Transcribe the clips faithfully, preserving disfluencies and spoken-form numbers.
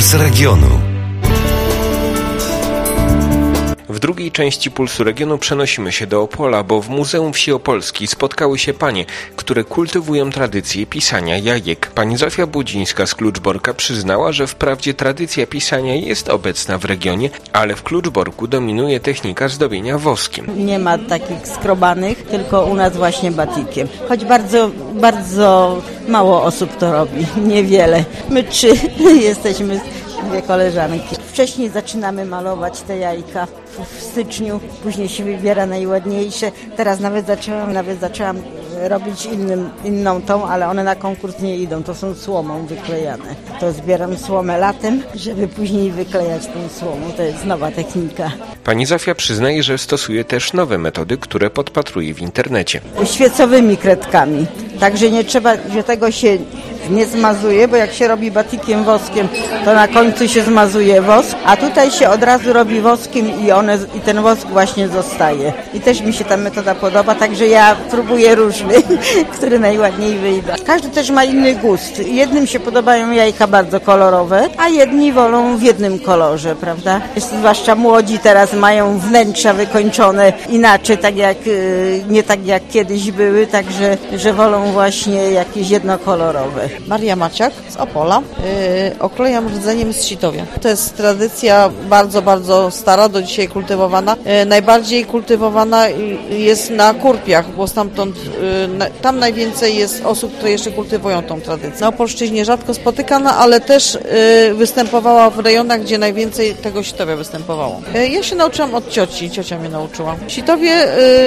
Puls Regionu. W drugiej części Pulsu Regionu przenosimy się do Opola, bo w Muzeum Wsi Opolskiej spotkały się panie, które kultywują tradycję pisania jajek. Pani Zofia Budzińska z Kluczborka przyznała, że wprawdzie tradycja pisania jest obecna w regionie, ale w Kluczborku dominuje technika zdobienia woskiem. Nie ma takich skrobanych, tylko u nas właśnie batikiem. Choć bardzo, bardzo mało osób to robi, niewiele. My trzy jesteśmy dwie koleżanki. Wcześniej zaczynamy malować te jajka w styczniu, później się wybiera najładniejsze. Teraz nawet zaczęłam, nawet zaczęłam robić innym, inną tą, ale one na konkurs nie idą, to są słomą wyklejane. To zbieram słomę latem, żeby później wyklejać tą słomą. To jest nowa technika. Pani Zofia przyznaje, że stosuje też nowe metody, które podpatruje w internecie. Świecowymi kredkami. Także nie trzeba, że tego się nie zmazuje, bo jak się robi batikiem woskiem, to na końcu się zmazuje wosk, a tutaj się od razu robi woskiem i, one, i ten wosk właśnie zostaje. I też mi się ta metoda podoba, także ja próbuję różny, który najładniej wyjdzie. Każdy też ma inny gust. Jednym się podobają jajka bardzo kolorowe, a jedni wolą w jednym kolorze, prawda? Zwłaszcza młodzi teraz mają wnętrza wykończone inaczej, tak jak, nie tak jak kiedyś były, także że wolą właśnie jakieś jednokolorowe. Maria Maciak z Opola. Yy, oklejam rdzeniem z Sitowia. To jest tradycja bardzo, bardzo stara, do dzisiaj kultywowana. Yy, najbardziej kultywowana jest na Kurpiach, bo stamtąd, yy, na, tam najwięcej jest osób, które jeszcze kultywują tą tradycję. Na Opolszczyźnie rzadko spotykana, ale też yy, występowała w rejonach, gdzie najwięcej tego Sitowia występowało. Yy, ja się nauczyłam od cioci, ciocia mnie nauczyła. Sitowie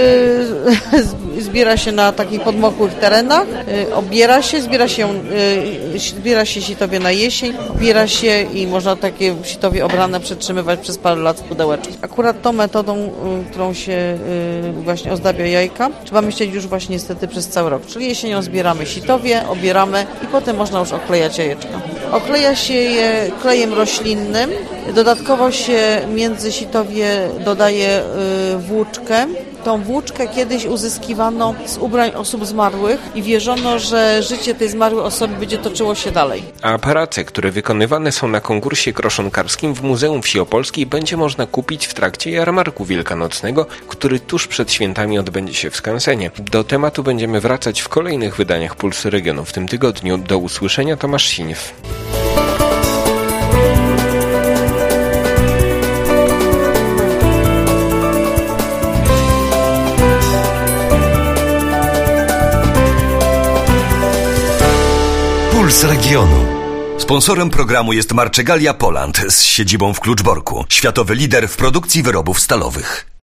yy, zbiera się na takich podmokłych terenach, yy, obiera się, zbiera się zbiera się sitowie na jesień, obiera się i można takie sitowie obrane przetrzymywać przez parę lat w pudełeczku. Akurat tą metodą, którą się właśnie ozdabia jajka, trzeba myśleć już właśnie niestety przez cały rok. Czyli jesienią zbieramy sitowie, obieramy i potem można już oklejać jajeczka. Okleja się je klejem roślinnym, dodatkowo się między sitowie dodaje włóczkę. Tą włóczkę kiedyś uzyskiwano z ubrań osób zmarłych i wierzono, że życie tej zmarłej osoby będzie toczyło się dalej. A prace, które wykonywane są na konkursie kroszonkarskim w Muzeum Wsi Opolskiej, będzie można kupić w trakcie jarmarku wielkanocnego, który tuż przed świętami odbędzie się w Skansenie. Do tematu będziemy wracać w kolejnych wydaniach Pulsu Regionu w tym tygodniu. Do usłyszenia, Tomasz Siniew. Puls Regionu. Sponsorem programu jest Marczegalia Poland z siedzibą w Kluczborku. Światowy lider w produkcji wyrobów stalowych.